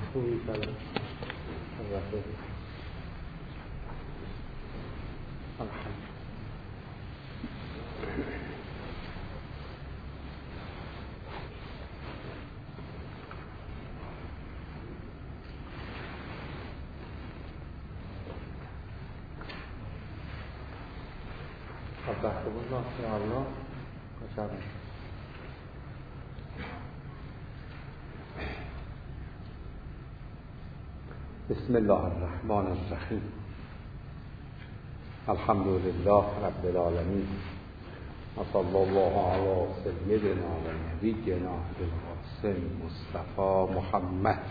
خوبی سلام بسم الله الرحمن الرحیم. الحمد لله رب العالمین و صلی الله علی سیدنا و نبینا القاسم مصطفی محمد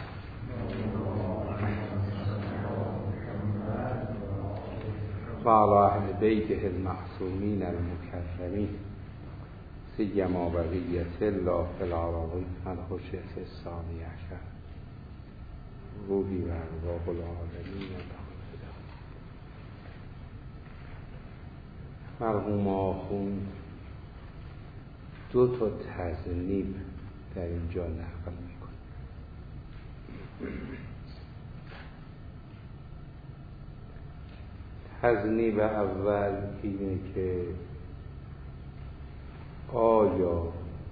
و علی اهل بیته المعصومین المکرمین سیما بقیة الله فی الارضین الحجة الثانیة عشر روحی و ارواح العالمین. مرحوم آخوند دو تا تذنیب در اینجا نقل میکنه. تذنیب اول اینه که آیا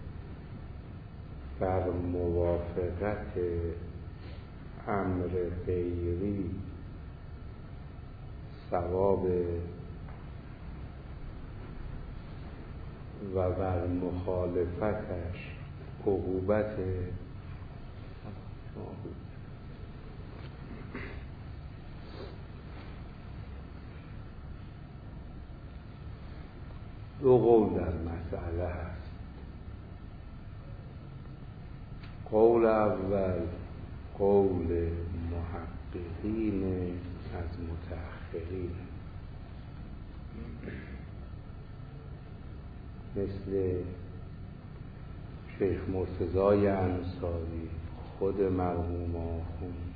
بر موافقت امر غیری ثواب و بر مخالفتش عقوبت؟ دو قول در مسئله هست. قول اول قول محققین از متأخرین مثل شیخ مرتضی انصاری، خود مرحوم آخوند،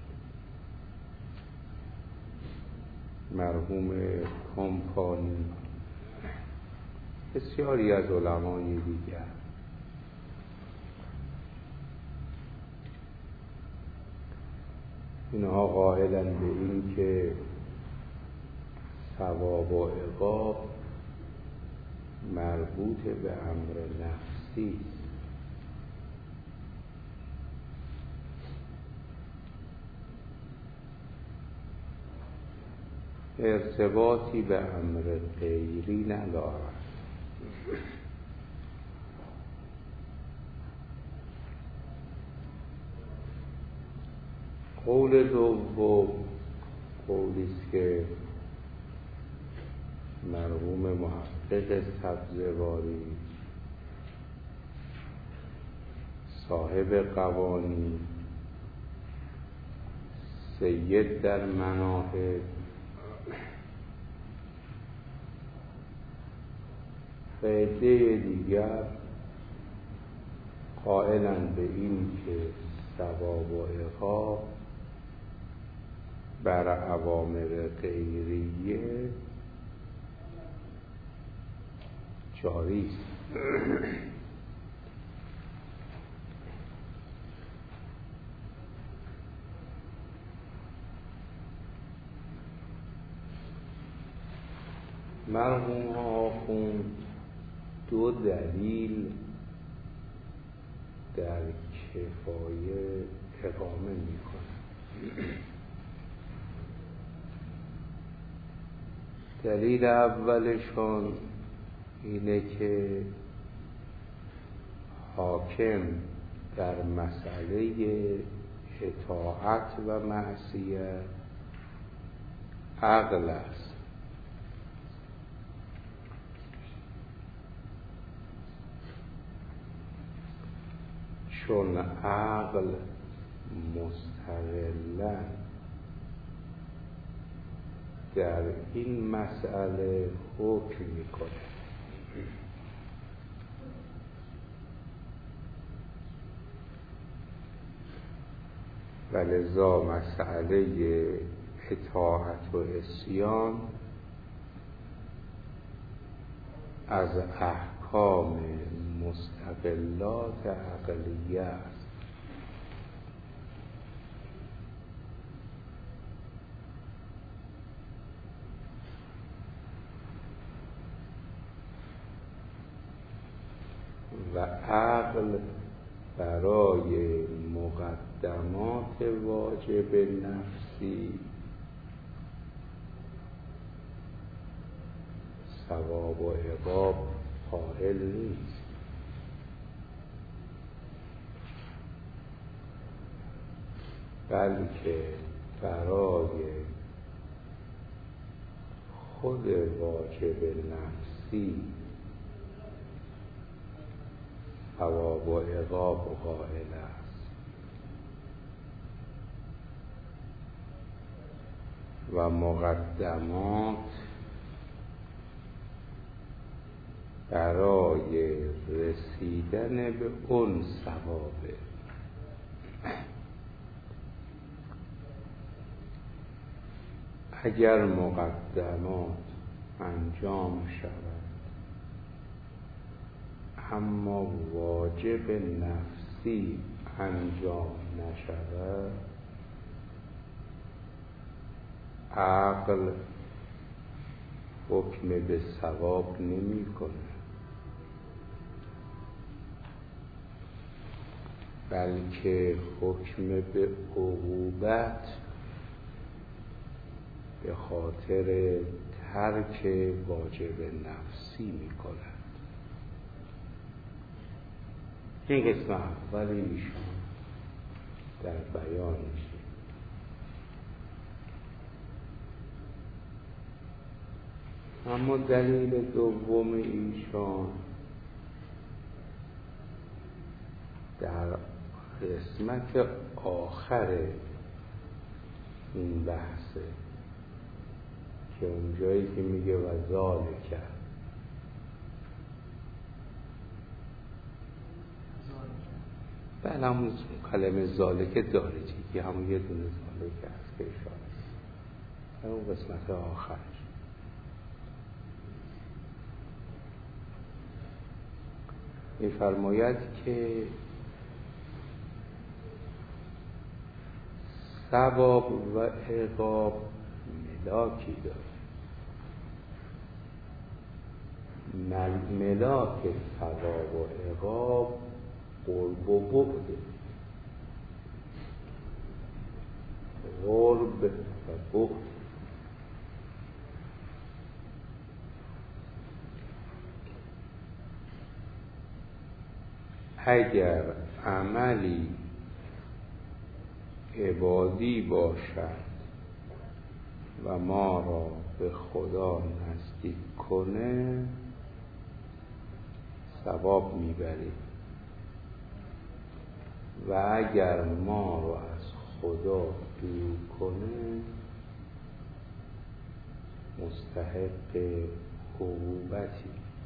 مرحوم کمپانی، بسیاری از علمای دیگر. اینها قائلن به این که ثواب و عقاب مربوط به امر نفسی است. ارتباطی به امر غیری ندارد. قول دوم قولی است که مرحوم محقق سبزواری صاحب قوانین، سید در مناهج، و عده دیگر قائلند به این که ثواب و عقاب بر اوامر غیریه جاری است. مرحوم آخوند دو دلیل در کفایه اقامه میکنه. دلیل اولشون اینه که حاکم در مسئله اطاعت و معصیت عقل است. چون عقل مستقلاً در این مسئله حکم میکنه. و لذا مسئله اطاعت و عصیان از احکام مستقلات عقلیه است. و عقل برای مقدمات واجب نفسی ثواب و عقاب قائل نیست، بلکه برای خود واجب نفسی ثواب و عقاب قائل است و مقدمات برای رسیدن به اون ثوابه. اگر مقدمات انجام شود اما واجب نفسی انجام نشود، عقل حکم به ثواب نمی کنه، بلکه حکم به عقوبت به خاطر ترک واجب نفسی می کند. این قسم اول ایشان در بیان میشه. اما دلیل دوم ایشان در قسمت آخر این بحثه که اونجایی که میگه و ذالک، بله همون کلمه ذالکه داره که همون یه دونه ذالکه هست که اشاره است، همون قسمت آخر می‌فرماید که ثواب و عقاب ملاکی داره. ملاک ثواب و عقاب قرب و بعد، قرب و بعد. اگر عملی عبادی باشد و ما را به خدا نزدیک کنه ثواب میبریم، و اگر ما را از خدا دور کنه مستحق عقوبتی.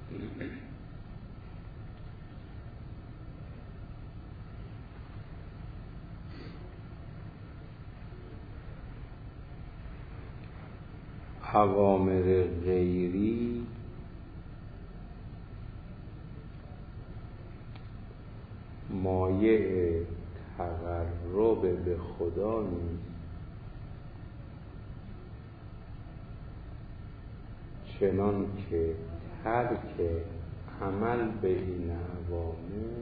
اوامر غیری مایع تقرب به خدا نیست، چنان که ترک عمل به این اوامر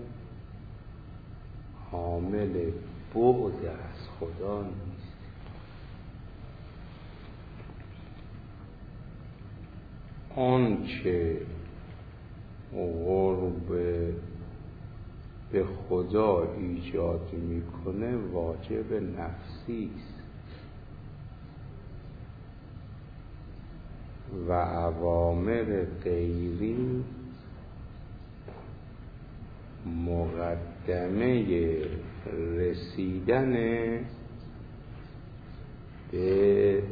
عامل بعد از خدا نیست. آنچه قرب به خدا ایجاد میکنه واجب نفسی است و اوامر غیری مقدمه رسیدن به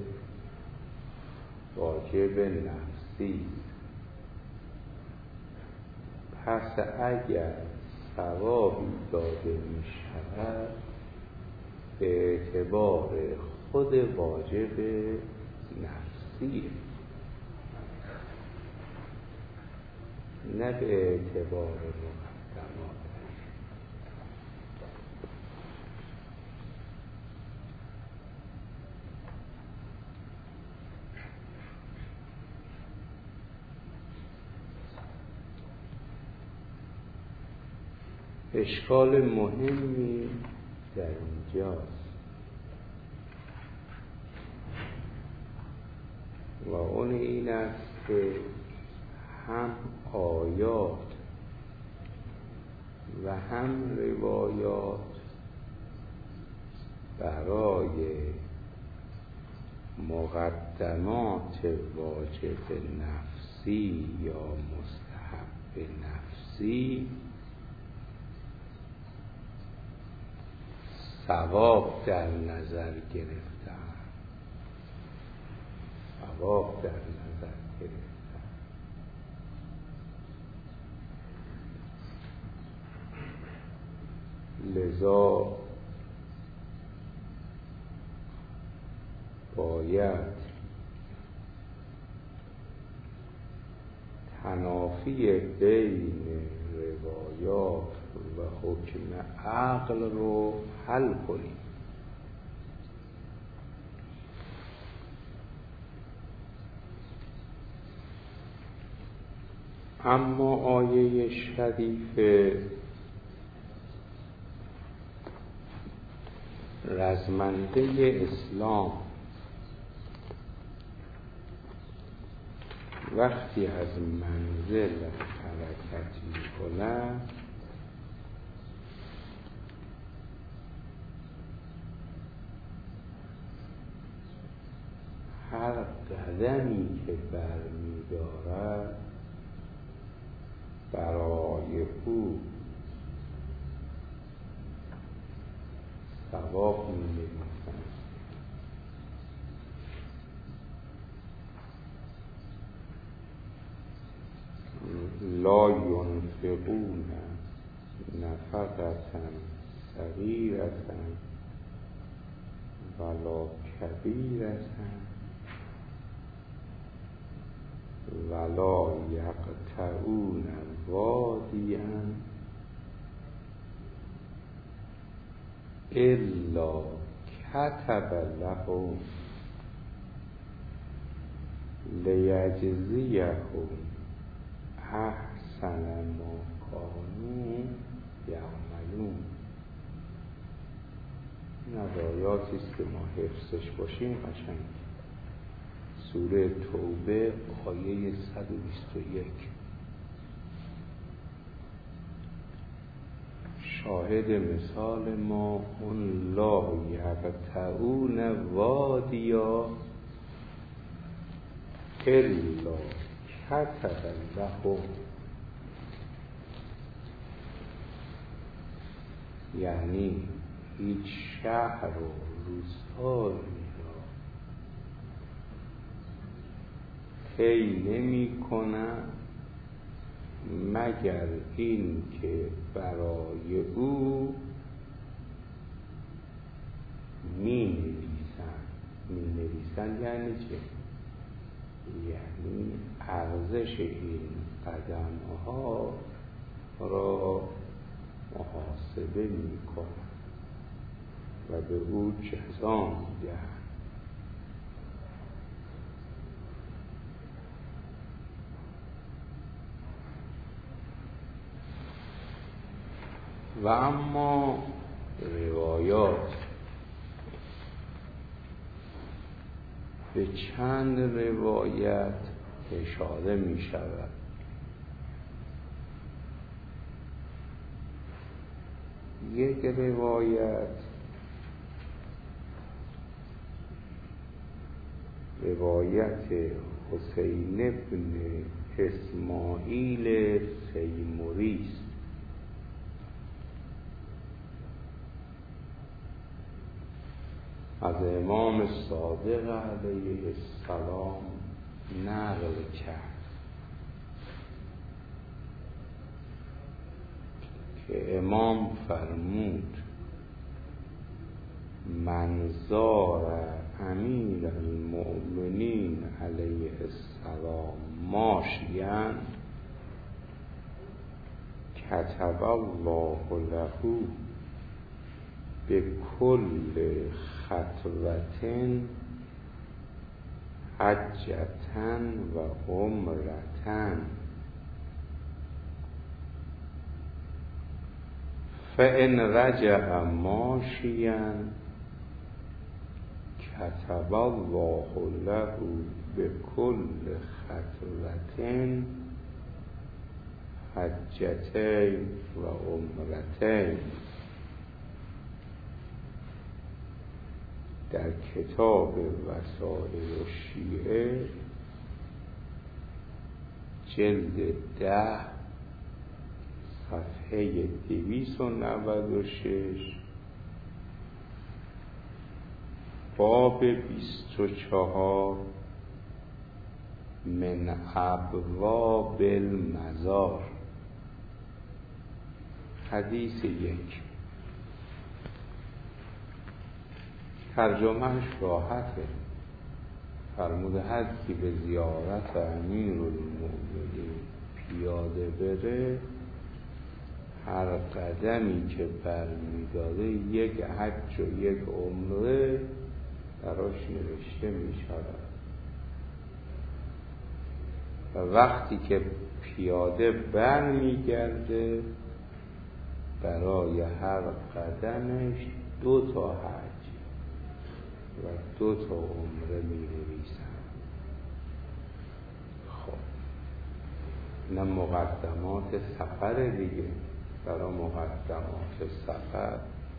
واجب نفسی. پس اگر ثوابی داده می شود به اعتبار خود واجب نفسی، نه به اعتبار مقدمات. اشکال مهمی در اینجاست و اون این است که هم آیات و هم روایات برای مقدمات واجب نفسی یا مستحب نفسی ثواب در نظر گرفتن. لذا باید تنافی بین روایات و حکم عقل رو حل کنیم. اما آیه شریفه رزمنده اسلام وقتی از منزل حرکت می‌کند هر قدمی که برمی‌دارد برای او ثواب می‌نویسند. لا ينفقون نفقة صغيرة ولا كبيرة ولا يقطعون واديا إلا كتب لهم لیجزیهم احسن ما کانوا یعملون. این از آیاتی است که ما حفظش باشیم قشنگ. سوره توبه آیه 121. شاهد مثال ما اون لا یقطعون وادیا الا کتب لهم، یعنی هیچ شهر و روستایی را طی نمی کنند مگر این که برای او می نویسند. یعنی چه؟ یعنی ارزش این قدم‌ها را محاسبه می کنند و به او جزا می دهند. و اما روایات به چند روایت اشاره می شود. یک روایت حسین ابن اسماعیل تیموری است. از امام صادق علیه السلام نقل کرد که امام فرمود من زار امیر المؤمنین علیه السلام ماشیاً کتب الله له به کل خطوة حجة و عمرة فإن رجع ماشیا كتب الله له بكل خطوة حجتین و عمرتین. در کتاب وسائل الشیعه جلد 10 صفحه 296 باب 24 من ابواب المزار. حدیث 1. ترجمهش راحته. فرموده هر کی به زیارت امیرالمؤمنین پیاده بره، هر قدمی که برمی‌داره یک حج و یک عمره براش نوشته می‌شود و وقتی که پیاده برمیگرده برای هر قدمش 2 حج و 2 عمره می‌نویسن. خب نه مقدمات سفر دیگه. برای مقدمات سفر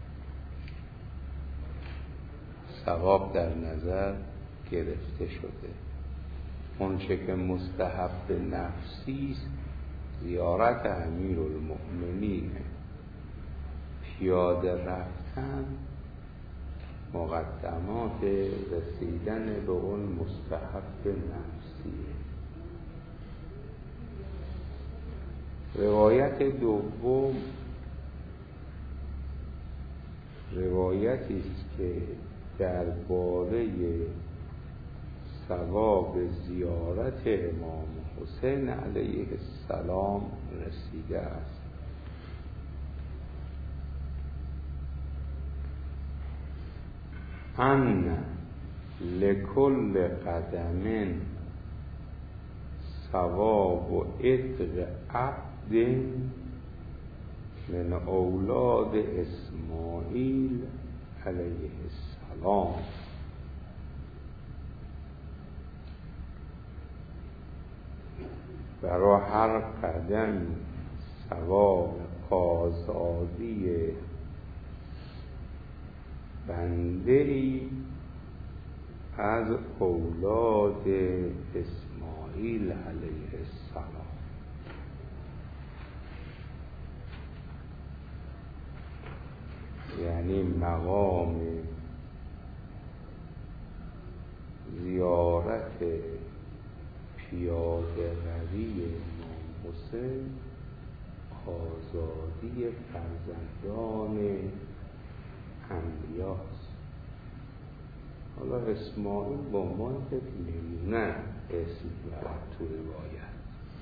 ثواب در نظر گرفته شده. اون چه که مستحب نفسی است زیارت امیرالمؤمنینه. پیاده رفتن مقدمات رسیدن به اون مستحب نفسیه. روایت دوم روایتی است که درباره ثواب زیارت امام حسین علیه السلام رسیده است. ان لکل قدم ثواب و عتق عبد من اولاد اسماعیل علیه السلام. برای هر قدم ثواب آزادی بنده‌ای از اولاد اسماعیل علیه السلام. یعنی مقام زیارت پیاده روی امام حسین آزادی فرزندان انبیاست. حالا اسماعیل با عنوان نمونه اسم برد تو روایت.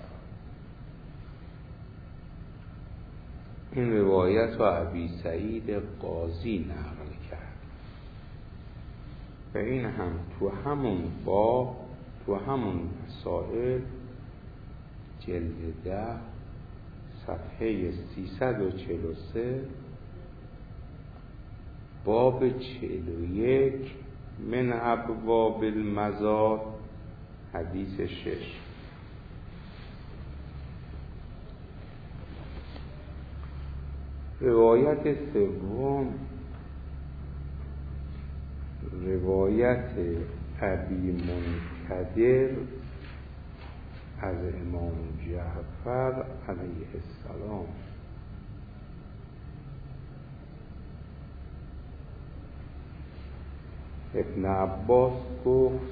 این روایت رو ابی سعید قاضی نقل کرد و این هم تو همون باب، تو همون مسائل جلد 10 صفحه 343 باب 41 من ابواب المزار حدیث 6. روایت سوم روایت ابی منکدر از امام جعفر علیه السلام. ابن عباس گفت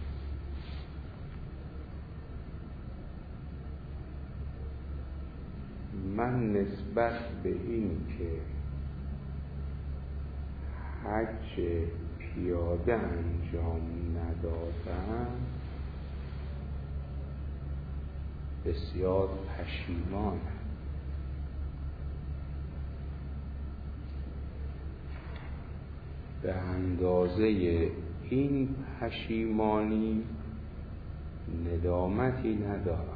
من نسبت به این که حج پیاده انجام ندادم بسیار پشیمانم. به اندازه این پشیمانی ندامتی ندارم.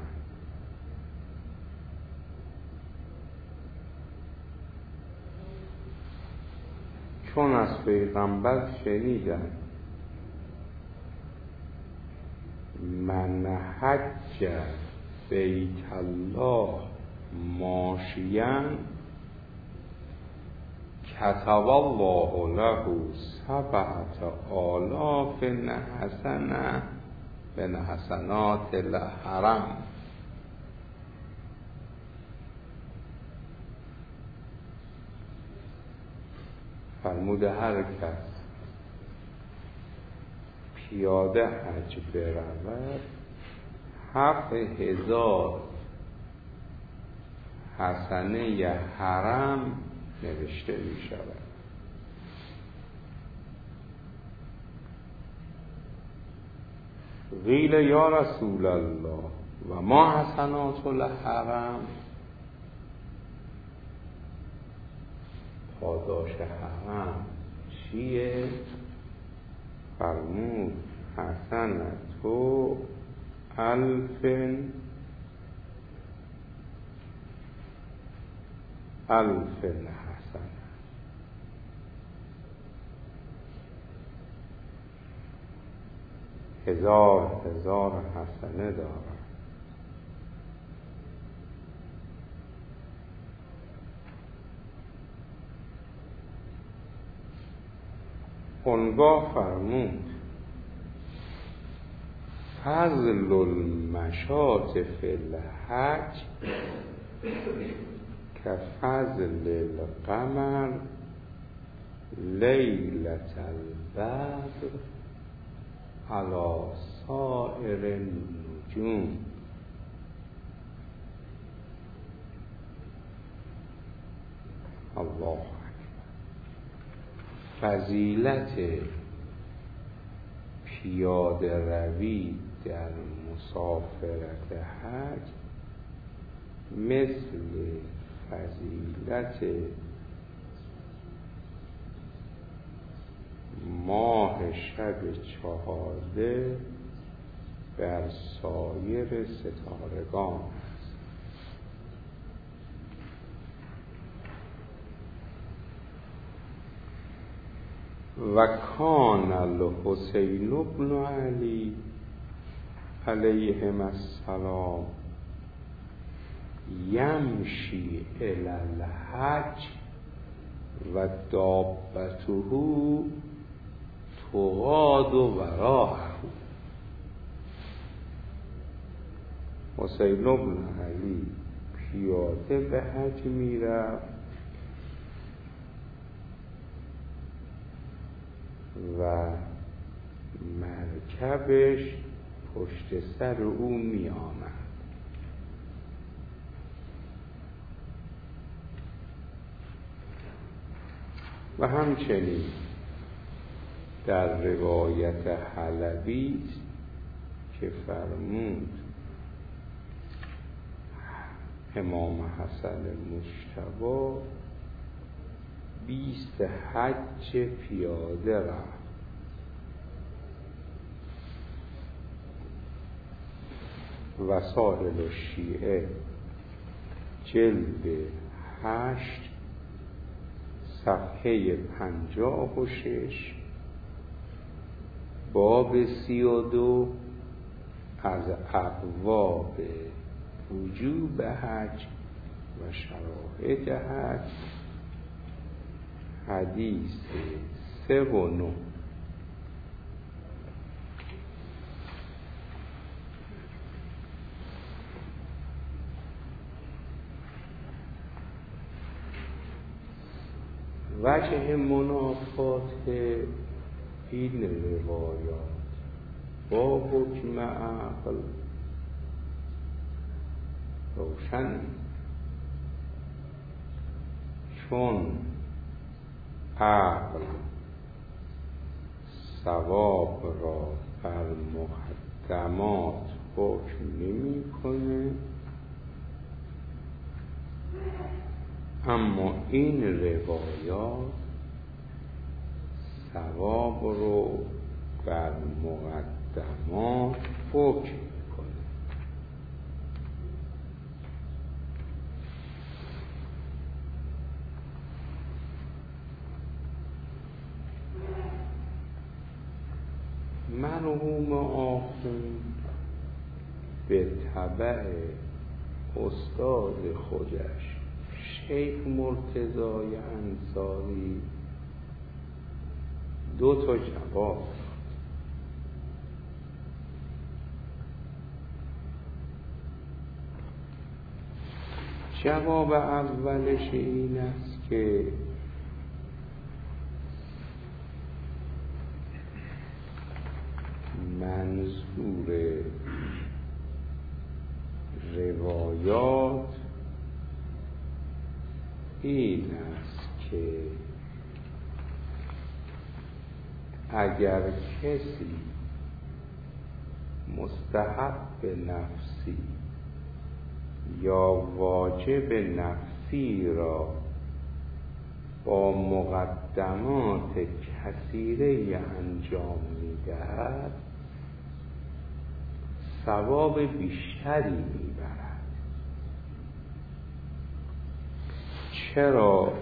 چون از پیغمبر شنیدم من حج بیت الله ماشیا کتب الله له 7,000 حسنه من حسنات الحرم. فرموده هر کس پیاده حج برود 7,000 حسنه حرم نوشته می شود. قیل یا رسول الله و ما حسنات الحرم؟ پاداش حرم چیه؟ فرمود حسنتو 1000 حسنه. 1000 حسنه دارد. اونگاه فرمود فضل المشاة فی الحج که فضل القمر لیلة البدر علی سائر النجوم. الله فضیلت پیاده روی در مسافرت حج مثل فضیلت ماه شب 14 بر سایر ستارگان است. و کان الحسین بن علی علیهم السلام یمشی الی الحج و دابته تغاد وراءه. حسین بن علی پیاده به حج میرفت و مرکبش پشت سر او می آمد. و همچنین در روایت حلبی که فرمود امام حسن مجتبی 20 حج پیاده رفت. وسائل الشیعه جلد 8 صفحه 56 باب 32 از ابواب وجوب حج و شرایط حج حدیث 3 و 9. وجه منافات این روایات با حکم عقل روشن، چون عقل ثواب را بر مقدمات حکم نمی کنه، اما این روایات ثواب رو بر مقدمات حکم میکنه. مرحوم آخوند به تبع استاد خودش شیخ مرتضای انصاری 2 جواب. جواب اولش این است که منظور روایات این است که اگر کسی مستحب نفسی یا واجب نفسی را با مقدمات کثیره انجام می‌دهد ثواب بیشتری می‌برد. چرا؟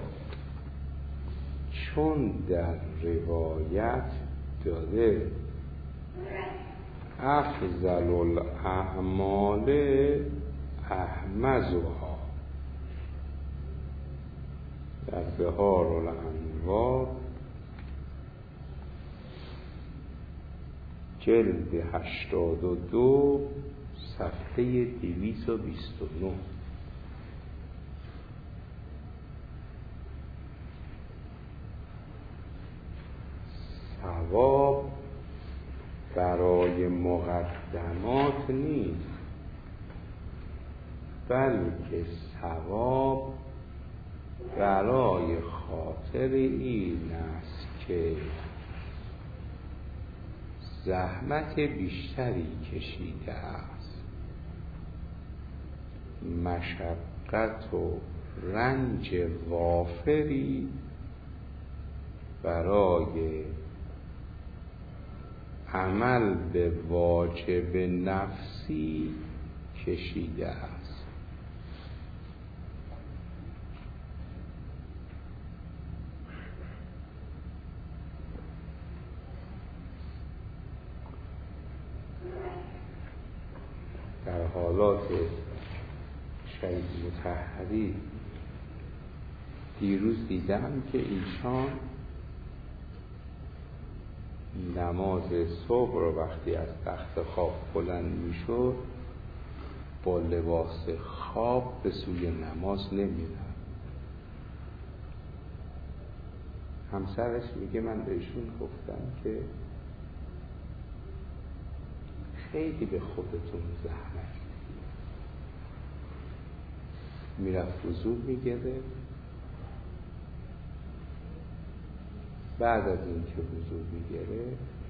چون در روایت داده افضل الاعمال احمزها. در بهار الانوار جلد 82 صفحه 229. ثواب برای مقدمات نیست، بلکه ثواب برای خاطر این است که زحمت بیشتری کشیده است، مشقت و رنج وافری برای عمل به واجب نفسی کشیده است. در حالات شهید مطهری دیروز دیدم که ایشان نماز صبح رو وقتی از تخت خواب بلند میشد با لباس خواب به سوی نماز نمیرن. همسرش میگه من بهشون گفتم که خیلی به خودتون زحمت میرفت وضو میگیره، بعد از این که وضو میگیره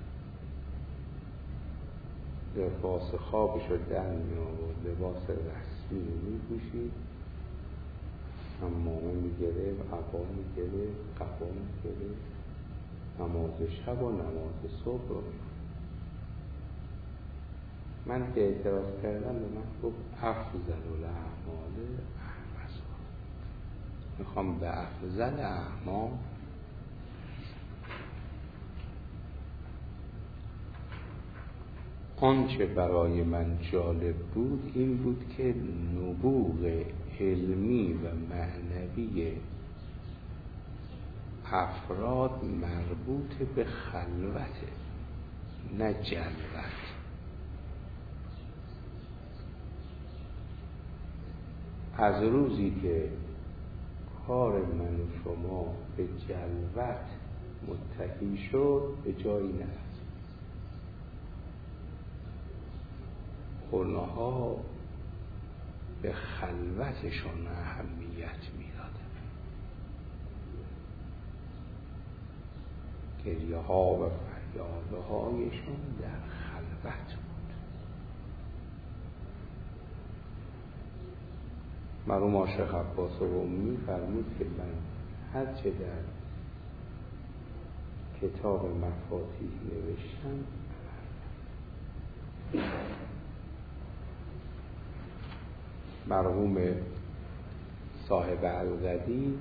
لباس خوابش رو در می‌آورد، لباس رسمی رو می‌پوشید، حمامه میگیره، عبا میگیره، قبا میگیره، نماز شب و نماز صبح رو می‌خوند. من که اعتراض کردم به من گفت افضل الاعمال احمسها. میخوام به افضل اعمال. آنچه برای من جالب بود این بود که نبوغ علمی و معنوی افراد مربوط به خلوته، نه جلوت. از روزی که کار من و شما به جلوت متکی شد به جایی نرسید. اونها به خلوتشون اهمیت میدادن. گریه ها و فریاده هایشون در خلوت بود. مرحوم عاشق عباس قمی فرمود که من هرچه در کتاب مفاتیح نوشتم مرحوم صاحب الغدی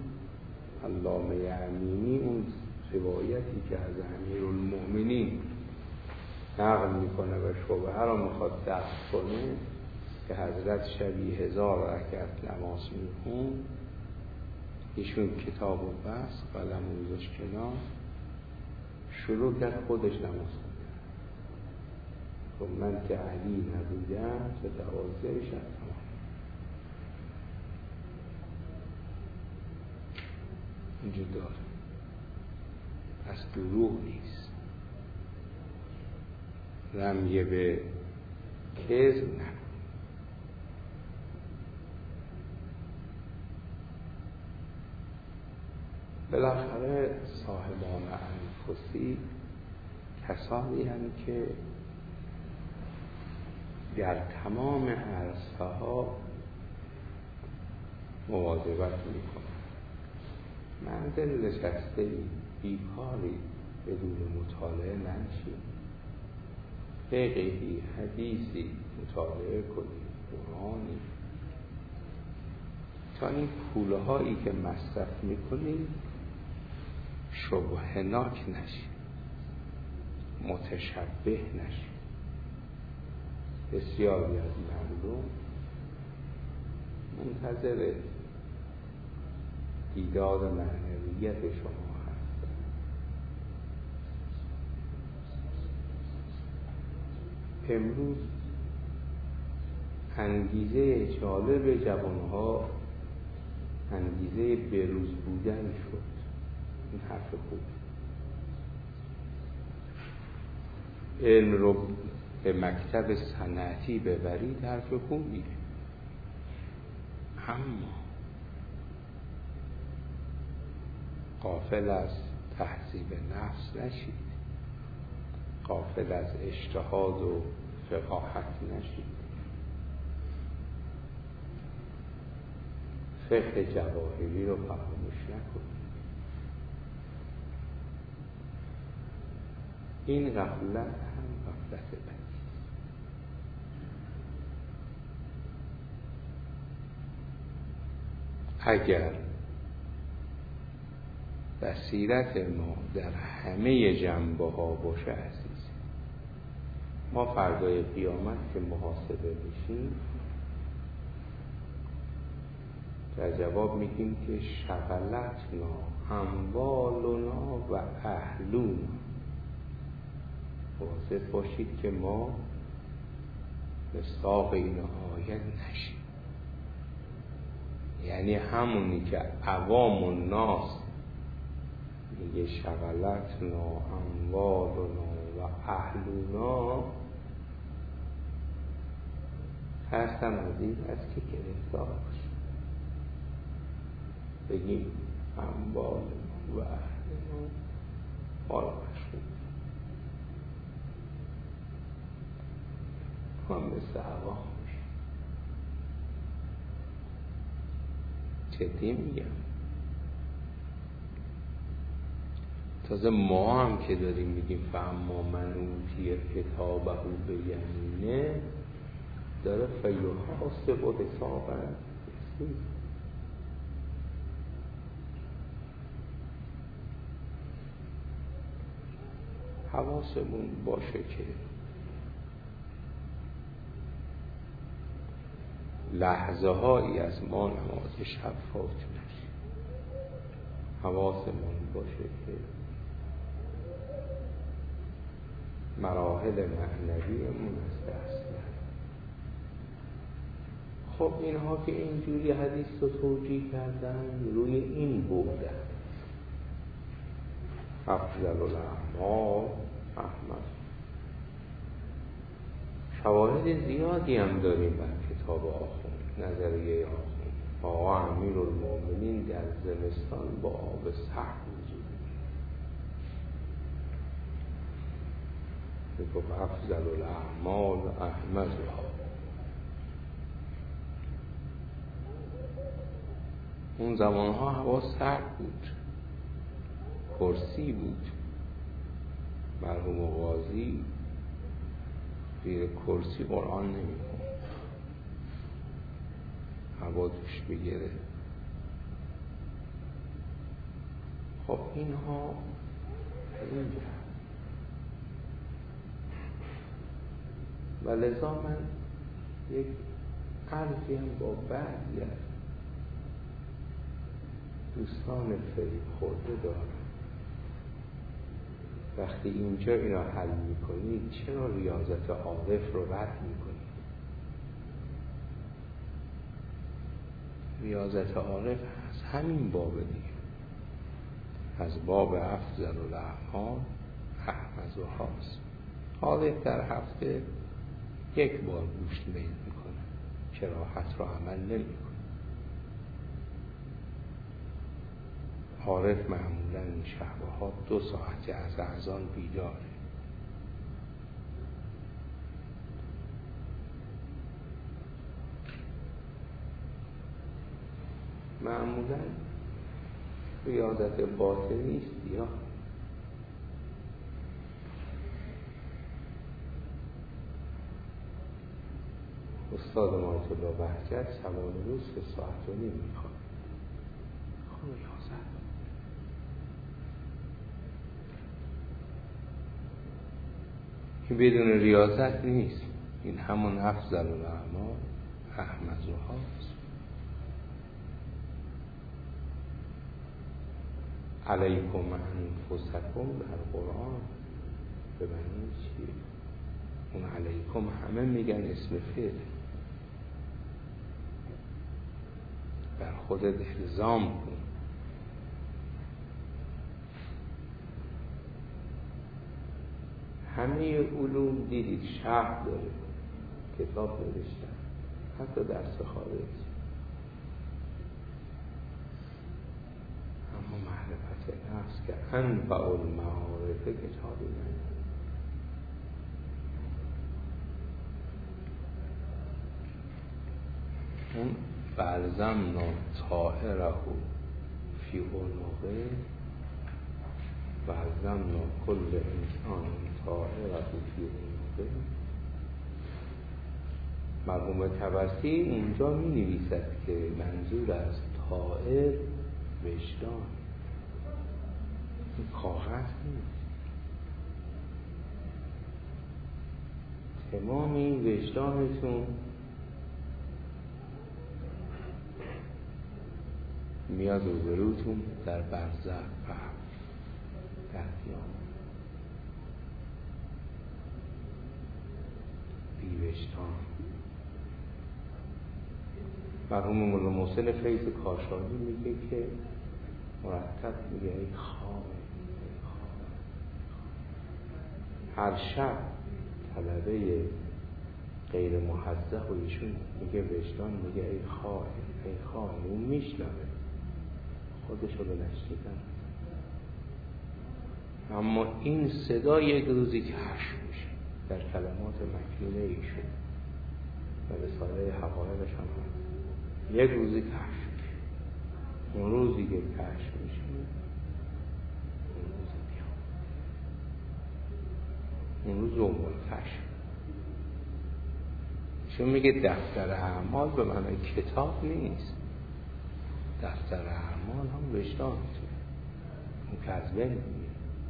علامه امینی اون روایتی که از امیرالمؤمنین نقل میکنه و شبهه رو میخواد دفع کنه که حضرت شبی 1000 رکعت نماز میخون، ایشون کتاب و بس قلم و گذاشت کنار، شروع کرد خودش نماز خوندن. خب من که علی نبودم که 12 شب تمام. اینجا داره، پس دروغ نیست، رمیه به کذب نه. بالاخره صاحبان انفسی کسانی هستند که در تمام عرصه ها مواظبت میکنند. منزل نشسته بیکاری بدون مطالعه ننشین، فقهی حدیثی مطالعه کنید، قرآنی، تا این پوله هایی که مصرف میکنید شبهناک نشید، متشبه نشید. بسیاری از مردم منتظر دیدار معنویت شما هست. امروز انگیزه جالب جوانها انگیزه بروز بودن شد. این حرف خوب. علم رو به مکتب صنعتی ببرید، حرف خوبیه، اما غافل از تهذیب نفس نشید، غافل از اجتهاد و فقاهت نشید. فقه جواهری رو فراموش نکنید. این غفلت هم غفلت بدی. اگر بصیرت ما در همه جنبه ها باشه عزیز، ما فردای قیامت که محاسبه میشیم در جواب میگیم که شغلتنا اموالنا و اهلونا. مواظب باشید که ما مصداق این آیه نشیم، یعنی همونی که عوام الناس میگه شغلتنا اموالنا و اهلونا، ترسم از این است که گرفتار باشیم بگیم اموال و اهلونا مال مشغول. هم مثل عوام جدی میگم. تازه ما هم که داریم میگیم فاما من اوتی کتابه بیمینه، داره فیحاسب و حسابه. حواسمون باشه که لحظه هایی از ما نماز شب فوت نشه. حواسمون باشه که مراحل معنویمون از دست نره. خب اینها که اینجوری حدیث رو توجیه کردن، روی این بودن افضل الاعمال احمد. شواهد زیادی هم داریم بر کتاب آخوند، نظریه آخوند. آقا امیرالمومنین در زمستان با آب سرد وضو می‌کرد. افضل الاعمال احمدها. اون زمانها هوا سرد بود، کرسی بود. مرحوم قاضی زیر کرسی قرآن نمی‌خوند، هوا توش بگیره. خب اینها اینجا و لذا من یک عرضی هم با بعضی از دوستان فریب خورده دارم. وقتی اینجا اینا حل میکنید چرا ریاضت عارف رو رد میکنید؟ ریاضت عارف از همین باب دیگه، از باب افضل الاعمال احمدهاست. عارف در هفته یک بار گوشت میل میکنه، کراهت رو عمل نمیکنه. عارف معمولا این شبه ها 2 ساعت از اذان بیداره. معمولا ریاضت باطنی است یا استاد مایت الله بهجت شبان روز 3 ساعت و نیم میخواد. خب ریاضت این بدون ریاضت نیست. این همون افضل الاعمال احمدهاست. علیکم انفسکم در قرآن به معنی چیه؟ اون علیکم همه میگن اسم فعل، بر خودت الزام کن. همه علوم دیدید شرح داره، کتاب نوشتن، حتی درس خارج. اما معرفت نفس که انفع المعارف کتابی نداره. اون فالزمنا طائره فی عنقه فالزمنا کل انسان طائره فی عنقه. مرحوم طبسی اونجا می نویسد که منظور از طائر وجدان، این کاغذ نیست. تمام این وجدانتون میاد روبروتون در برزخ در قیامت. بی‌وجدان. مرحوم مولا محسن فیض کاشانی میگه که مرتب میگه ای خواه، هر شب طلبه غیر محضح و ایشون میگه وجدان، میگه ای خواه ای خواه. اون میشنوه، خودشو به نشنیدن. اما این صدا یک روزی کشف میشه در کلمات مکنونه ایشون و رساله حقایقش هم هست. یک روزی کشف میشه. اون روزی که کشف میشه اون روز قیامت، اون روز اول کشف. چون میگه دفتر اعمال به معنی کتاب نیست. دفتر اعمال هم وجدان میتونه، اون که از بین میگه.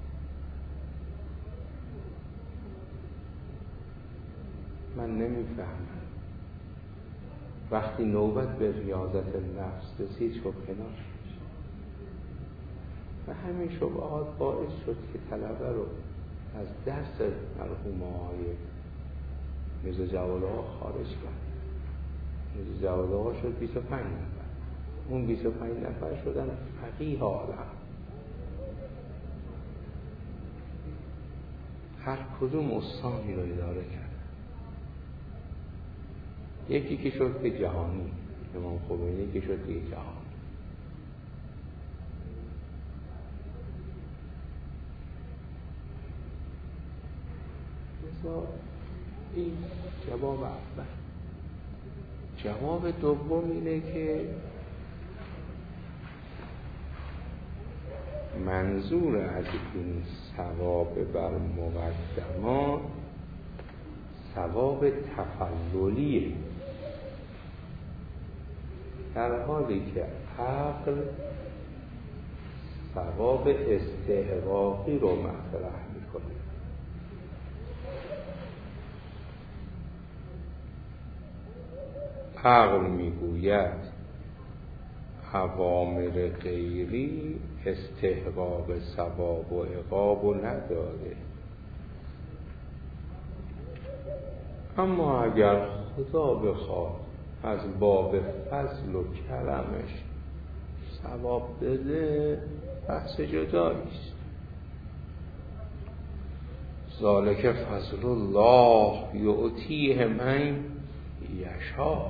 من نمیفهمم وقتی نوبت به ریاضت نفس رسید شب کنار میشه و همین شبهات باعث شد که طلبه رو از درس مرحوم آقای میرزا جواد آقا خارج کرد. میرزا جواد آقا شد 25 نفر، اون 25 نفر شدن فقیه عالم. هر کدوم استانی رو اداره کرد. یکی که شد به جهانی، امام خمینی که شد به جهانی. مثلا این جواب اول. جواب دوم اینه که منظور از این ثواب بر مقدمان ثواب تفضلیه، در حالی که عقل ثواب استحقاقی رو مطرح میکنه. عقل میگوید اوامر غیری استحقاق ثواب و عقاب و نداره، اما اگر خدا بخواد از باب فضل و کرمش ثواب بده بحث جداییست. ذالک فضل الله یؤتیه من یشاء.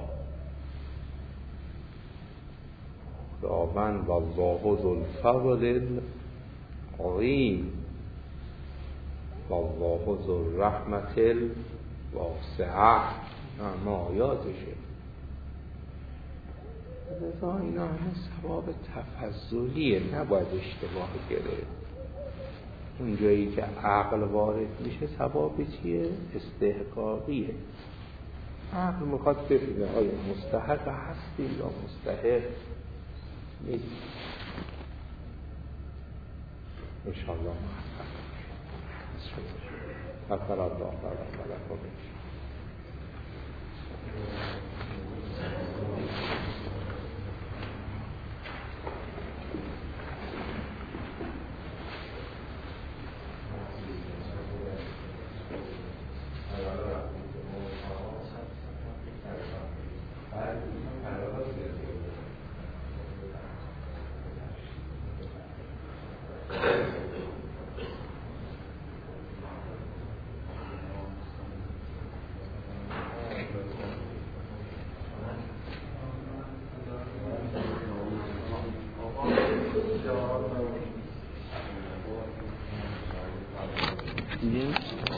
خداوند والله ذو الفضل العظیم والله ذو الرحمت الواسعه. اما آیاتشه لذا اینا همه ثواب تفضلیه، نباید اشتباه گرفت. اون جایی که عقل وارد میشه ثواب چیه؟ استحقاقیه. عقل میخواد ببینه آیا مستحق هستی یا مستحق نیست. انشاءالله غفر الله لنا ولکم. Yes.